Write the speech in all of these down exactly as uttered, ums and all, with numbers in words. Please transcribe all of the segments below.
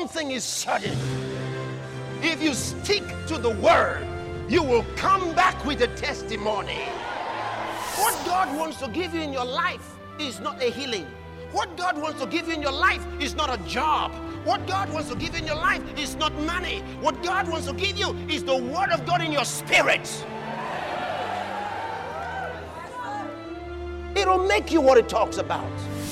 thing is sudden. If you stick to the word, you will come back with a testimony. What God wants to give you in your life is not a healing. What God wants to give you in your life is not a job. What God wants to give you in your life is not money. What God wants to give you is the word of God in your spirit. It'll make you what it talks about.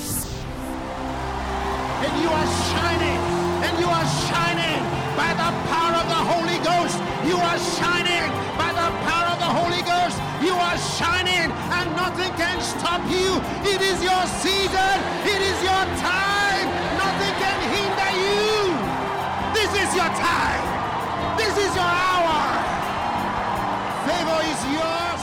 And you are shining, and you are shining by the power of the Holy Ghost. You are shining by the power of the Holy Ghost. You are shining, and nothing can stop you. It is your season. It is your time. Nothing can hinder you. This is your time. This is your hour. Favor is yours.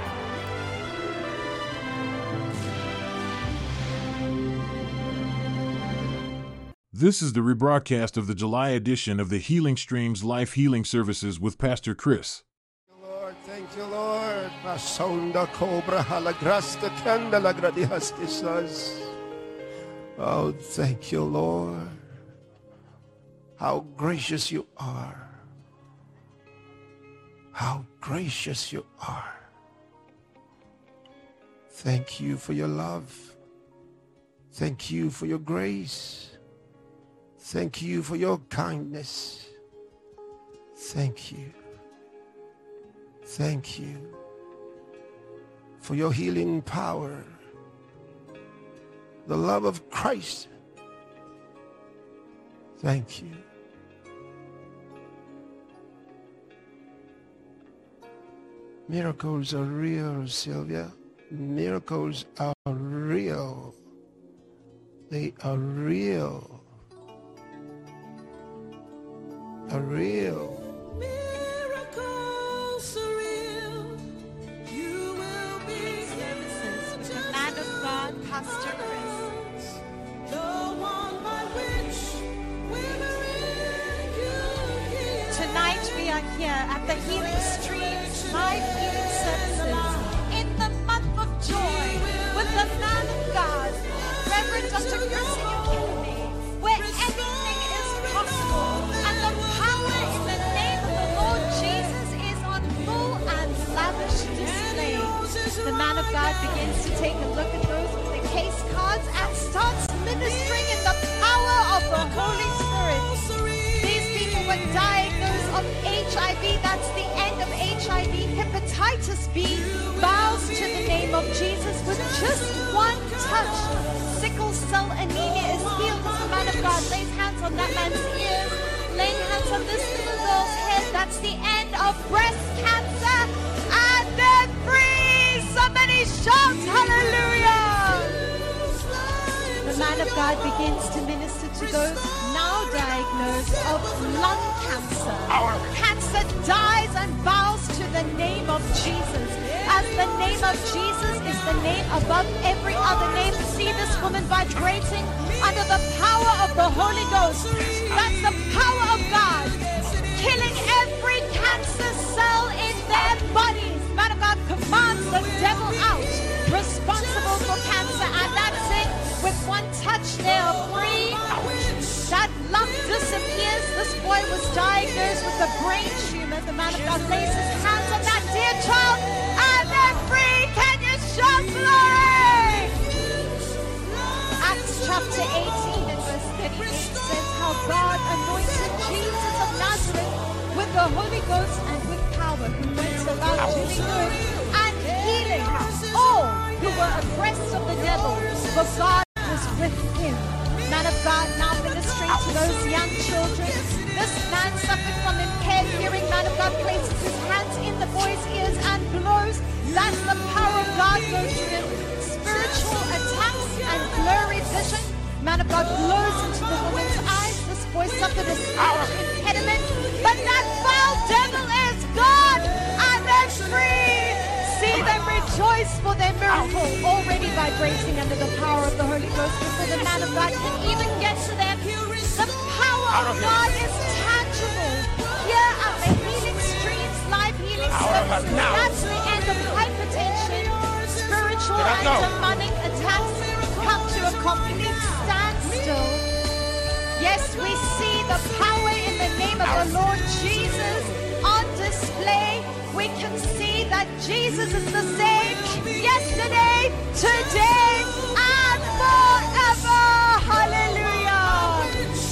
This is the rebroadcast of the July edition of the Healing Streams Life Healing Services with Pastor Chris. Lord, thank you, Lord. Masonda cobra halagrasta candela gradihastisas. Oh, thank you, Lord. How gracious you are. How gracious you are. Thank you for your love. Thank you for your grace. Thank you for your kindness. Thank you. Thank you for your healing power. The love of Christ. Thank you. Miracles are real, Sylvia. Miracles are real. They are real. Are real. Miracles are real. You will be services with the man of God, Pastor Chris. The one by which we bring you here. Tonight we are here at the Healing Streams Live Healing Services in the month of joy with the man of God, Reverend Doctor Chris Academy, where anything is possible. The man of God begins to take a look at those with the case cards and starts ministering in the power of the Holy Spirit. These people were diagnosed of H I V. That's the end of H I V. Hepatitis B bows to the name of Jesus with just one touch. Sickle cell anemia is healed as the man of God lays hands on that man's ears, laying hands on this little girl's head. That's the end of breast cancer. And they're free. Somebody shout hallelujah! The man of God begins to minister to those now diagnosed of lung cancer. Our cancer dies and bows to the name of Jesus. As the name of Jesus is the name above every other name. See this woman vibrating under the power of the Holy Ghost. That's the power of God, killing every cancer cell in their bodies. Man of God commands the devil out, responsible for cancer, and that's it. With one touch, they are free. That lump disappears. This boy was diagnosed with a brain tumor. The man of God lays his hands on that dear child, and they're free. Can you shout glory? Acts chapter eighteen and verse thirty-eight says how God anointed Jesus of Nazareth with the Holy Ghost and with power, who went about doing good and healing all who were oppressed of the devil, for God was with him. Man of God now ministering to those young children. This man suffered from impaired hearing. Man of God places his hands in the boy's ears and blows. That's the power of God goes to him. Spiritual attacks and blurry vision. Man of God blows into the woman's eyes. This boy suffered a speech impediment, but that foul devil is gone and they're free. See them rejoice for their miracle, already vibrating under the power of the Holy Ghost. Before the man of God can even get to them, the power of God is tangible. Here at the Healing Streams Live Healing Services, that's the end of hypertension. Spiritual and demonic attacks come to a complete standstill. Yes, we see the power in the name of the Lord Jesus on display. We can see that Jesus is the same yesterday, today, and forever. Hallelujah.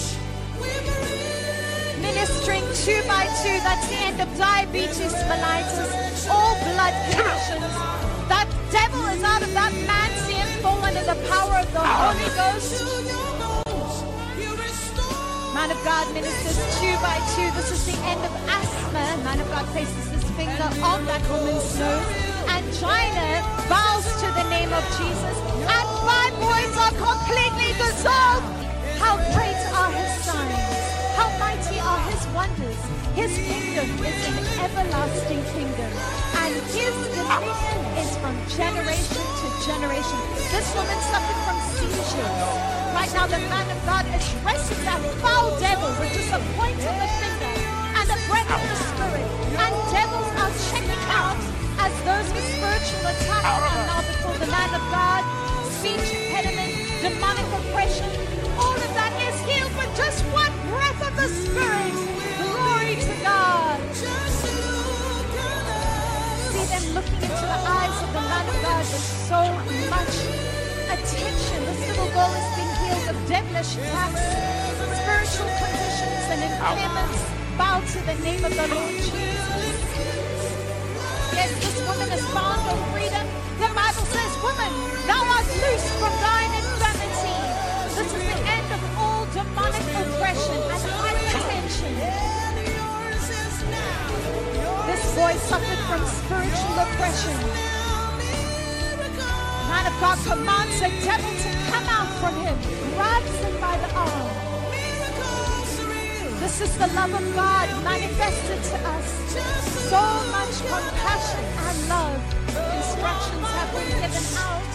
Ministering two by two, that's the end of diabetes mellitus, all blood conditions. That devil is out of that man, seeing full under the power of the Holy Ghost. Man of God ministers two by two. This is the end of asthma. Man of God places his finger on that woman's nose. Angina bows to the name of Jesus. And fibroids are completely dissolved. How great are his signs. How mighty are his wonders. His kingdom is an everlasting kingdom. And his dominion is from generation to generation. This woman suffered from seizures. Right now, the man of God is wrestling that foul devil with just a point of the finger and a breath of the spirit. And devils are checking out as those with spiritual attacks are now before the man of God. Speech impediment, demonic oppression, all of that is healed with just one breath of the spirit. Glory to God. See them looking into the eyes of the man of God with so much attention. This little girl is being healed of devilish attacks, spiritual conditions, and impairments. Bow to the name of the Lord Jesus. Yes, this woman is bound of freedom. The Bible says, woman, thou art loosed from thine infirmity. This is the end of all demonic oppression and hypertension. This boy suffered from spiritual oppression. Man of God commands the devil to come out from him, grabs him by the arm. This is the love of God manifested to us. So much compassion and love. Instructions have been given out.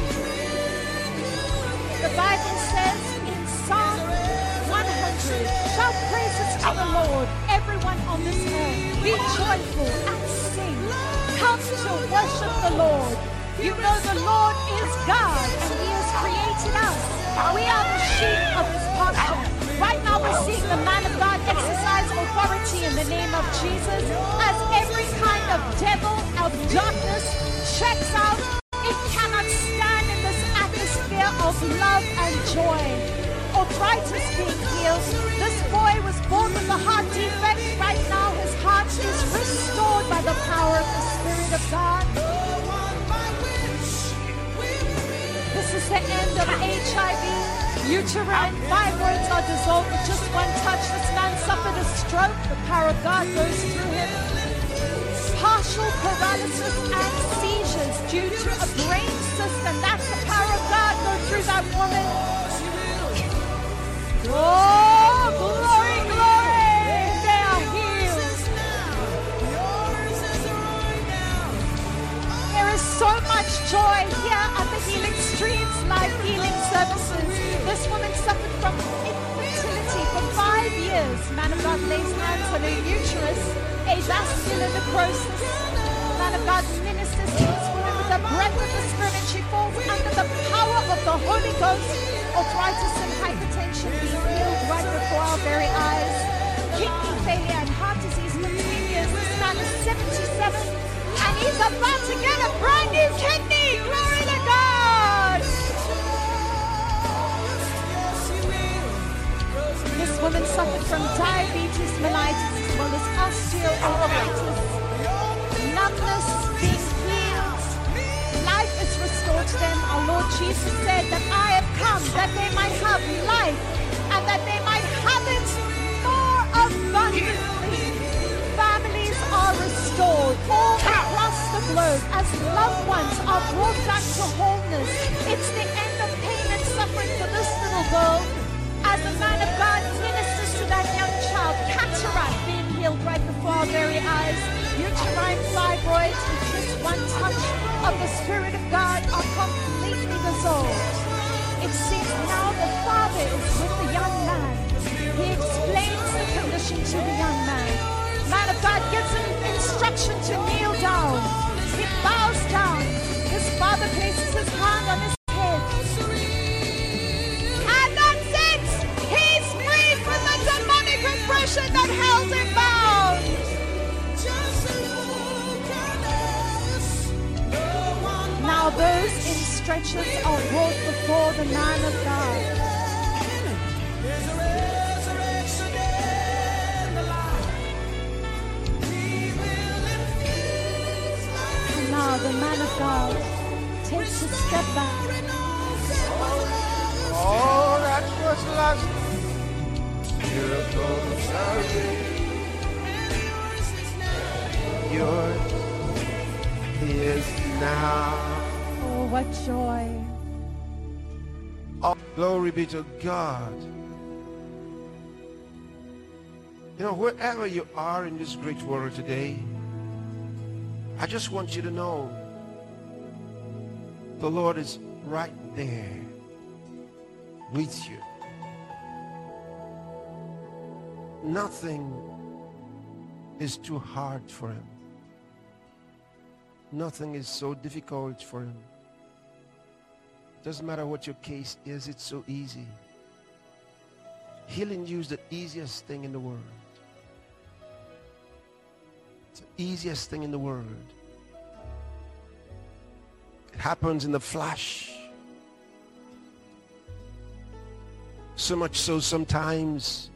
The Bible says in Psalm one hundred, shout praises to the Lord, everyone on this earth. Be joyful and sing. Come to worship the Lord. You know the Lord is God and he has created us. We are the sheep of his pasture. Right now we're seeing the man of God exercise authority in the name of Jesus as every kind of devil of darkness checks out. It cannot stand in this atmosphere of love and joy. Arthritis being healed. This boy was born with a heart defect. Right now his heart is restored by the power of the Spirit of God. This is the end of H I V. Uterine fibroids are dissolved with just one touch. This man suffered a stroke. The power of God goes through him. Partial paralysis and seizures due to a brain system. That's the power of God go through that woman. Oh, glory, glory. They are healed. There is so much joy here at the Healing Streams Life Healing Services. This woman suffered from infertility for five years. Man of God lays hands on her uterus, avascular necrosis. Man of God ministers to this woman with the breath of the Spirit, and she falls under the power of the Holy Ghost. Arthritis and hypertension being healed right before our very eyes. Kidney failure and heart disease for three years. This man is seventy-seven, and he's about to get a brand new kidney. Glory to God. This woman suffered from diabetes mellitus as well as osteoarthritis. Numbness being healed. Life is restored to them. Our Lord Jesus said that I have come that they might have life and that they might have it more abundantly. Families are restored all across the globe as loved ones are brought back to wholeness. It's the end of pain and suffering for this little girl. As the man of God ministers to that young child, cataract being healed right before our very eyes, uterine fibroids with just one touch of the Spirit of God are completely dissolved. It seems now the Father is with the young man. He explains the condition to the young man. Man of God gives him instruction to kneel down. He bows down. His father places his hand on his head. And that's it! He's free from the demonic God held him bound. Now those in stretchers are brought before the man of God. And now the man of God takes a step back. Oh, that was last. Miracle yours is now. Oh, what joy. Oh, glory be to God. You know, wherever you are in this great world today, I just want you to know the Lord is right there with you. Nothing is too hard for him. Nothing is so difficult for him. Doesn't matter what your case is, it's so easy. Healing you is the easiest thing in the world. It's the easiest thing in the world. It happens in the flash. So much so sometimes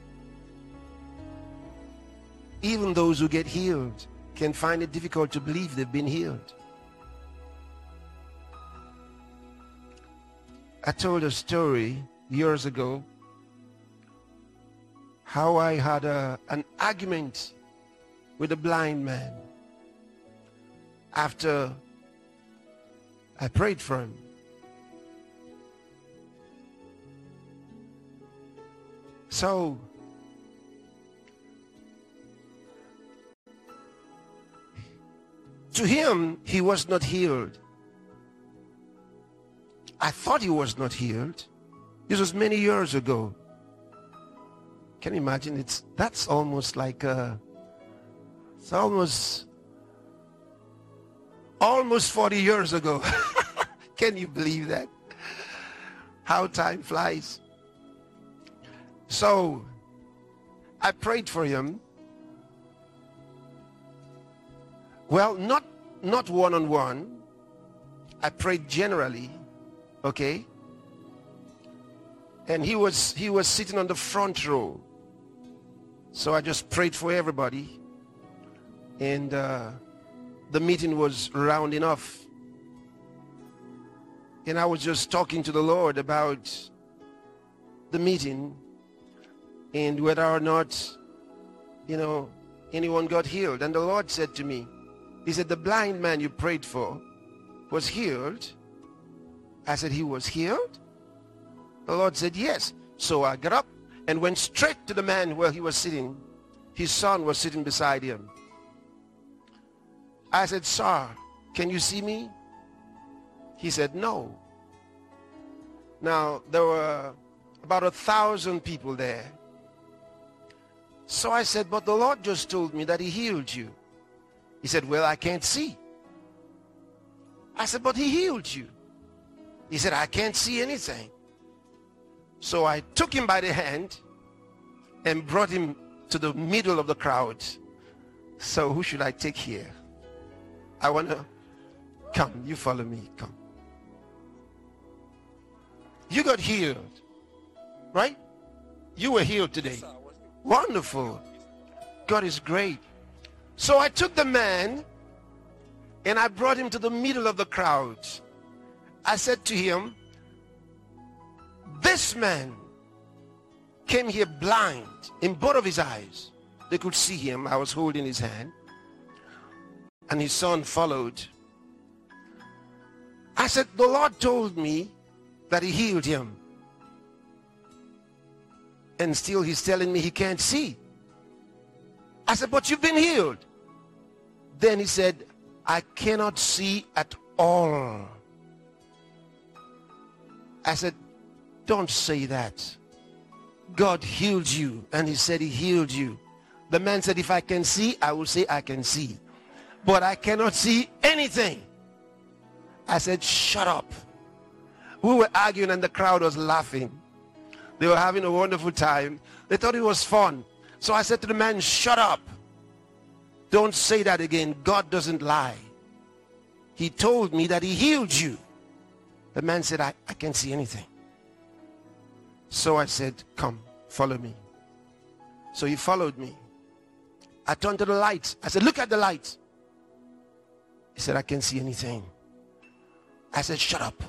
even those who get healed can find it difficult to believe they've been healed. I told a story years ago how I had a, an argument with a blind man after I prayed for him. So to him, he was not healed. I thought he was not healed. This was many years ago. Can you imagine? It's that's almost like uh, it's almost almost forty years ago. Can you believe that? How time flies. So I prayed for him. Well, not not one-on-one. I prayed generally, okay? And he was he was sitting on the front row. So I just prayed for everybody. And uh, the meeting was rounding off. And I was just talking to the Lord about the meeting and whether or not, you know, anyone got healed. And the Lord said to me, he said, the blind man you prayed for was healed. I said, he was healed? The Lord said, yes. So I got up and went straight to the man where he was sitting. His son was sitting beside him. I said, sir, can you see me? He said, no. Now, there were about a thousand people there. So I said, but the Lord just told me that he healed you. He said, well, I can't see. I said, but he healed you. He said, I can't see anything. So I took him by the hand and brought him to the middle of the crowd. So who should I take here? I want to come. You follow me. Come. You got healed, right? You were healed today. Wonderful. God is great. So I took the man and I brought him to the middle of the crowd. I said to him, this man came here blind in both of his eyes. They could see him. I was holding his hand. And his son followed. I said, the Lord told me that he healed him. And still he's telling me he can't see. I said, but you've been healed. Then he said, I cannot see at all. I said, don't say that. God healed you. And he said he healed you. The man said, if I can see, I will say I can see. But I cannot see anything. I said, shut up. We were arguing and the crowd was laughing. They were having a wonderful time. They thought it was fun. So I said to the man, shut up. Don't say that again. God doesn't lie. He told me that he healed you. The man said, I, I can't see anything. So I said, come, follow me. So he followed me. I turned to the light. I said, look at the light. He said, I can't see anything. I said, shut up.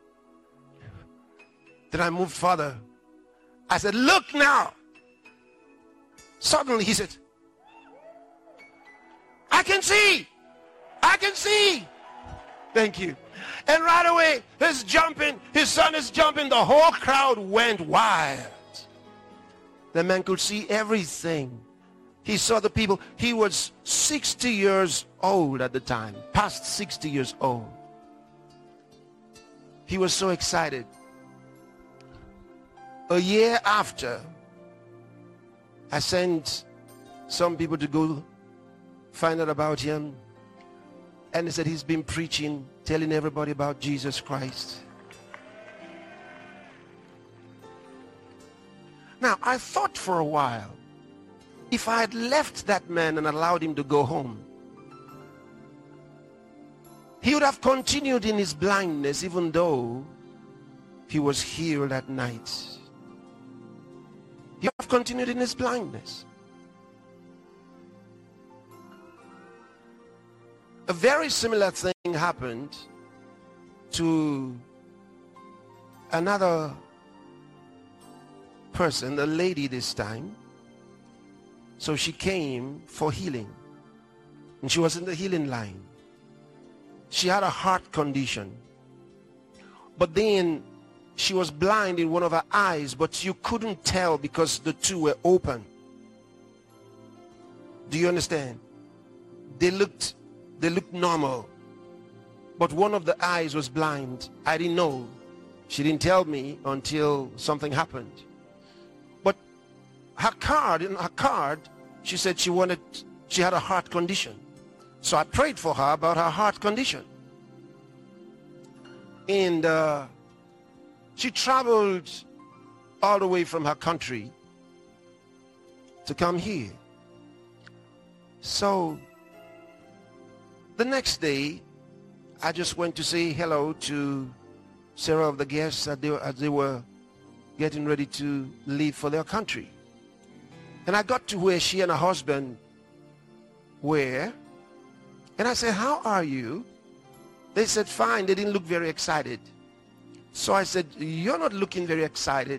Then I moved further. I said, look now. Suddenly he said, I can see. I can see. Thank you. And right away, he's jumping. His son is jumping. The whole crowd went wild. The man could see everything. He saw the people. He was sixty years old at the time. Past sixty years old. He was so excited. A year after, I sent some people to go find out about him. And they said he's been preaching, telling everybody about Jesus Christ. Now, I thought for a while, if I had left that man and allowed him to go home, he would have continued in his blindness even though he was healed at night. He would have continued in his blindness. A very similar thing happened to another person, a lady this time. So she came for healing. And she was in the healing line. She had a heart condition. But then she was blind in one of her eyes, but you couldn't tell because the two were open. Do you understand? They looked They looked normal, but one of the eyes was blind. I didn't know. She didn't tell me until something happened. But her card, in her card, she said she wanted, she had a heart condition. So I prayed for her about her heart condition. And uh, she traveled all the way from her country to come here. So the next day, I just went to say hello to several of the guests as they, as they were getting ready to leave for their country. And I got to where she and her husband were. And I said, how are you? They said, fine. They didn't look very excited. So I said, you're not looking very excited.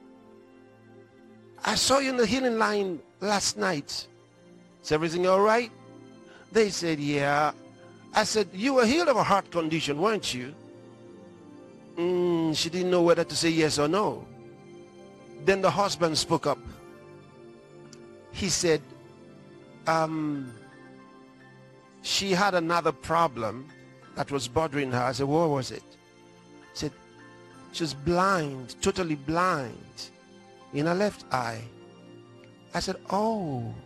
I saw you in the healing line last night. Is everything all right? They said, yeah. I said, you were healed of a heart condition, weren't you? Mm, she didn't know whether to say yes or no. Then the husband spoke up. He said, um, she had another problem that was bothering her. I said, what was it? He said, she was blind, totally blind in her left eye. I said, oh.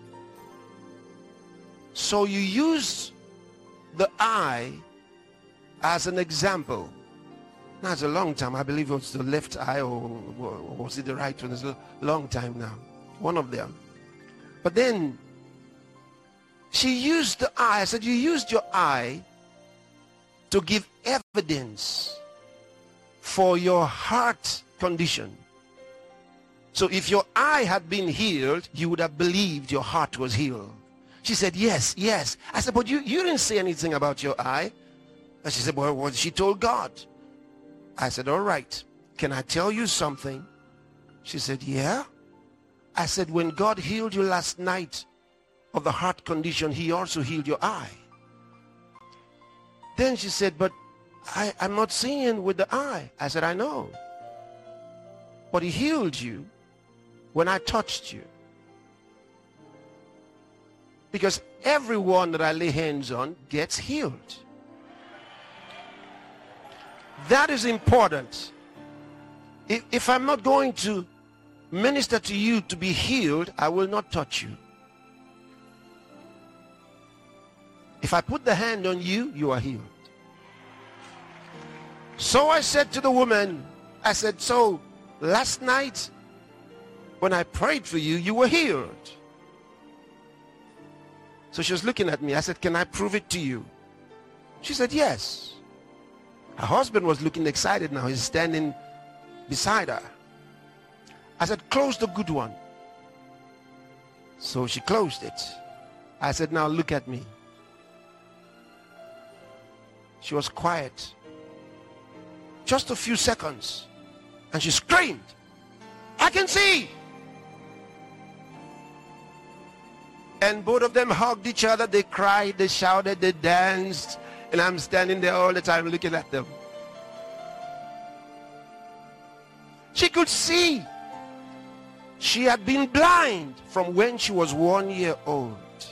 So you use the eye as an example. Now it's a long time. I believe it was the left eye, or, or was it the right one? It's a long time now. One of them. But then she used the eye. I said, you used your eye to give evidence for your heart condition. So if your eye had been healed, you would have believed your heart was healed. She said, yes, yes. I said, but you, you didn't say anything about your eye. And she said, well, well, she told God. I said, all right. Can I tell you something? She said, yeah. I said, when God healed you last night of the heart condition, he also healed your eye. Then she said, but I, I'm not seeing with the eye. I said, I know. But he healed you when I touched you. Because everyone that I lay hands on gets healed. That is important. If, if I'm not going to minister to you to be healed, I will not touch you. If I put the hand on you, you are healed. So I said to the woman, I said, so last night When I prayed for you, you were healed. So she was looking at me. I said, can I prove it to you? She said, yes. Her husband was looking excited now. He's standing beside her. I said, close the good one. So she closed it. I said, now look at me. She was quiet. Just a few seconds. And she screamed, I can see. And both of them hugged each other. They cried, they shouted, they danced. And I'm standing there all the time looking at them. She could see. She had been blind from when she was one year old.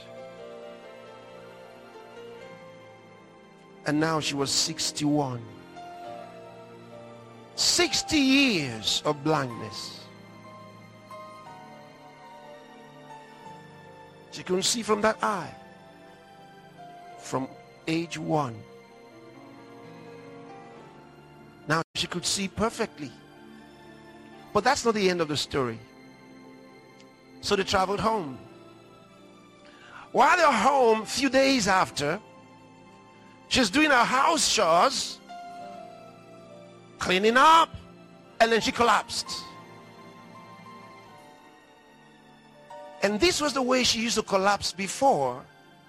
And now she was sixty-one. sixty years of blindness. She couldn't see from that eye. From age one. Now she could see perfectly. But that's not the end of the story. So they traveled home. While they're home, a few days after, she's doing her house chores, cleaning up, and then she collapsed. And this was the way she used to collapse before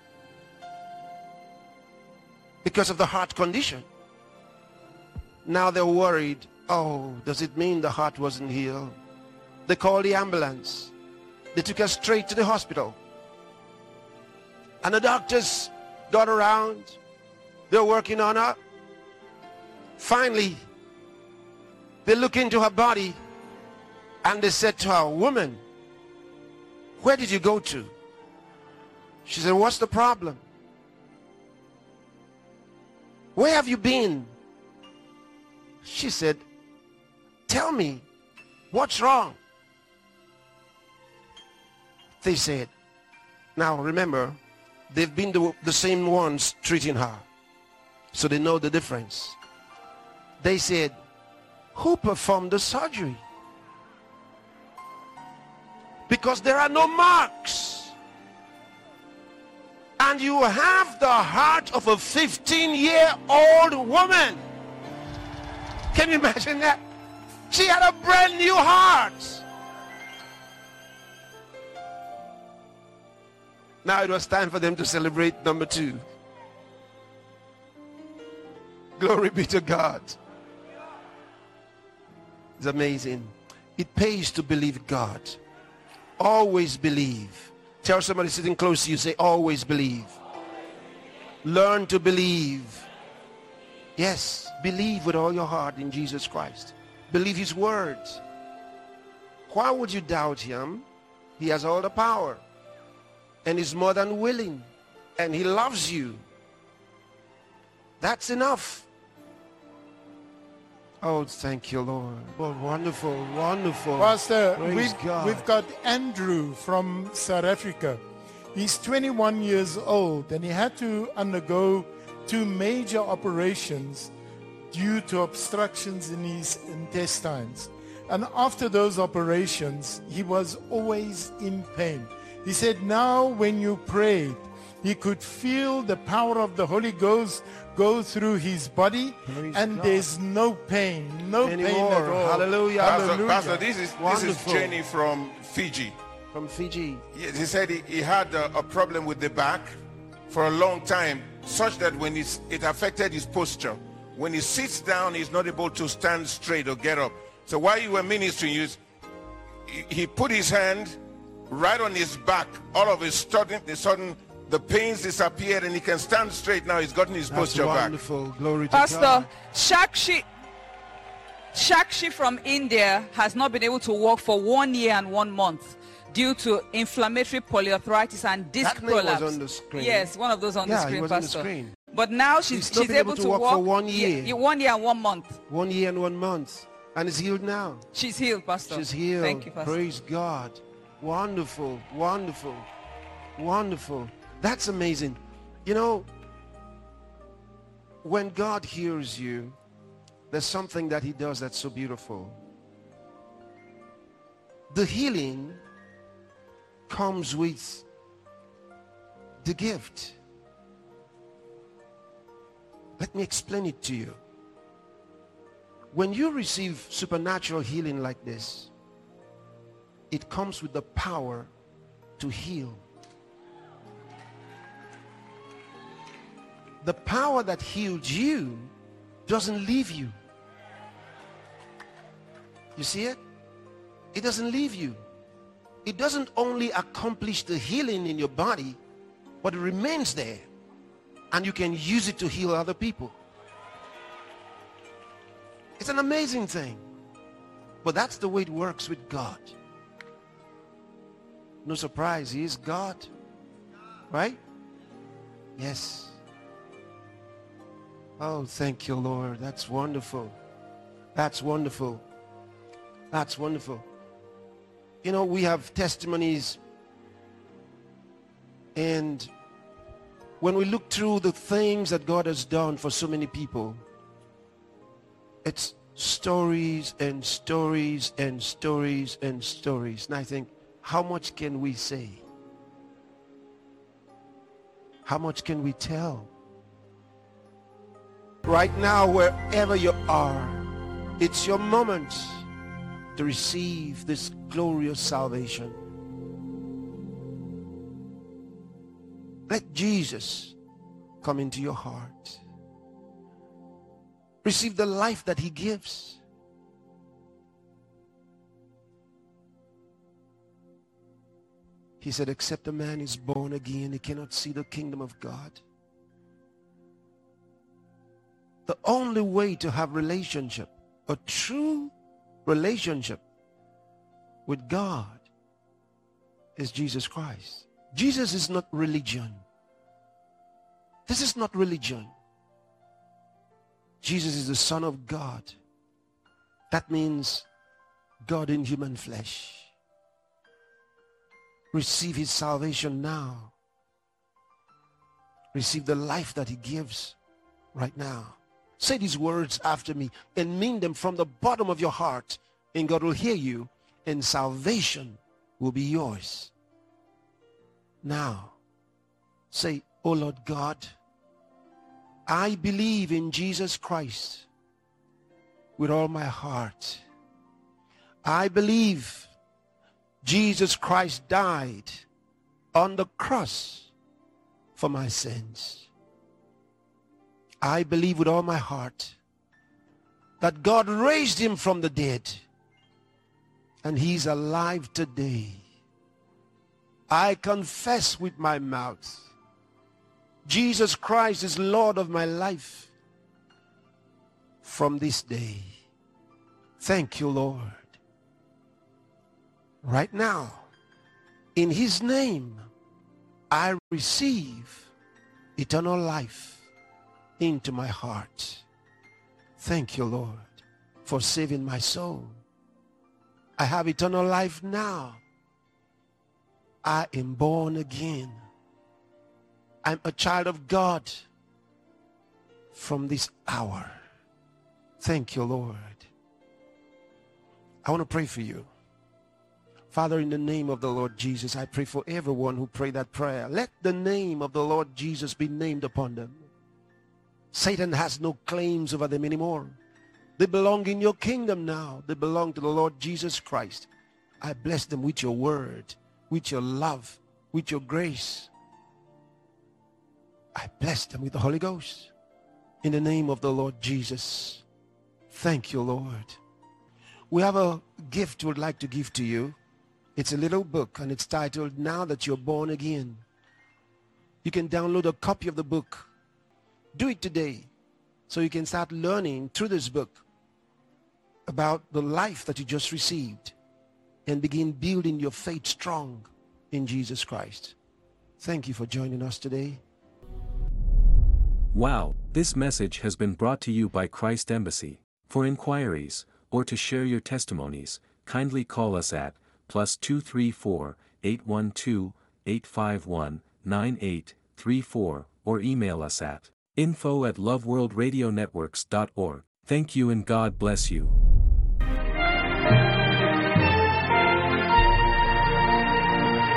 because of the heart condition. Now they're worried. Oh, does it mean the heart wasn't healed? They called the ambulance. They took her straight to the hospital. And the doctors got around. They're working on her. Finally, they look into her body and they said to her, woman, where did you go to? She said, what's the problem? Where have you been? She said, tell me, what's wrong? They said, now remember, they've been the, the same ones treating her. So they know the difference. They said, who performed the surgery? Because there are no marks. And you have the heart of a fifteen-year-old woman. Can you imagine that? She had a brand new heart. Now it was time for them to celebrate number two. Glory be to God. It's amazing. It pays to believe God. Always believe. Tell somebody sitting close to you, say, always believe. Learn to believe. Yes, believe with all your heart in Jesus Christ. Believe his words. Why would you doubt him? He has all the power. And he's more than willing. And he loves you. That's enough. Oh, thank you, Lord. Oh, wonderful, wonderful. Pastor, Praise we've, God. we've got Andrew from South Africa. He's twenty-one years old and he had to undergo two major operations due to obstructions in his intestines. And after those operations, he was always in pain. He said now when you prayed, he could feel the power of the Holy Ghost go through his body. Praise and God. there's no pain, no Anymore. pain at all. Hallelujah. Pastor, Hallelujah. Pastor, this is this is Wonderful. Jenny from Fiji. From Fiji. He, he said he, he had a, a problem with the back for a long time, such that when it's, it affected his posture. When he sits down, he's not able to stand straight or get up. So while you were ministering, he, he put his hand right on his back. All of a sudden, the sudden the pains disappeared and he can stand straight now. He's gotten his That's posture back. wonderful. Glory to Pastor, God. Shakshi, Shakshi from India has not been able to walk for one year and one month due to inflammatory polyarthritis and disc That name was prolapse. on the screen. Yes, one of those on Yeah, the he screen, was on the Pastor. screen. But now she's, He's not she's been able, able to to walk walk for one Ye- year. ye- one year and one month. One year and one month. And is healed now. She's healed, Pastor. She's healed. Thank you, Pastor. Praise God. Wonderful, wonderful, wonderful. That's amazing. You know, when God hears you, there's something that he does that's so beautiful. the healing comes with the gift. Let me explain it to you. When you receive supernatural healing like this, it comes with the power to heal. The power that healed you doesn't leave you. You see it? It doesn't leave you. It doesn't only accomplish the healing in your body, but it remains there. And you can use it to heal other people. It's an amazing thing. But that's the way it works with God. No surprise, He is God. Right? Yes. Oh, thank you, Lord. That's wonderful. That's wonderful. That's wonderful. You know, we have testimonies, and when we look through the things that God has done for so many people, it's stories and stories and stories and stories. And I think, how much can we say? How much can we tell? Right now, wherever you are, it's your moment to receive this glorious salvation. Let Jesus come into your heart. Receive the life that He gives. He said, except a man is born again, he cannot see the kingdom of God. The only way to have relationship, a true relationship with God, is Jesus Christ. Jesus is not religion. This is not religion. Jesus is the Son of God. That means God in human flesh. Receive His salvation now. Receive the life that He gives right now. Say these words after me and mean them from the bottom of your heart, and God will hear you, and salvation will be yours. Now, say, oh Lord God, I believe in Jesus Christ with all my heart. I believe Jesus Christ died on the cross for my sins. I believe with all my heart that God raised Him from the dead, and He's alive today. I confess with my mouth Jesus Christ is Lord of my life from this day. Thank you, Lord. Right now, in His name, I receive eternal life into my heart. Thank you, Lord, for saving my soul. I have eternal life now. I am born again. I'm a child of God from this hour. Thank you, Lord. I want to pray for you. Father, in the name of the Lord Jesus, I pray for everyone who prayed that prayer. Let the name of the Lord Jesus be named upon them. Satan has no claims over them anymore. They belong in your kingdom now. They belong to the Lord Jesus Christ. I bless them with your word, with your love, with your grace. I bless them with the Holy Ghost. In the name of the Lord Jesus. Thank you, Lord. We have a gift we'd like to give to you. It's a little book, and it's titled, Now That You're Born Again. You can download a copy of the book. Do it today so you can start learning through this book about the life that you just received and begin building your faith strong in Jesus Christ. Thank you for joining us today. Wow, this message has been brought to you by Christ Embassy. For inquiries, or to share your testimonies, kindly call us at plus two three four, eight one two, eight five one, nine eight three four or email us at info at loveworldradionetworks dot org. Thank you and God bless you.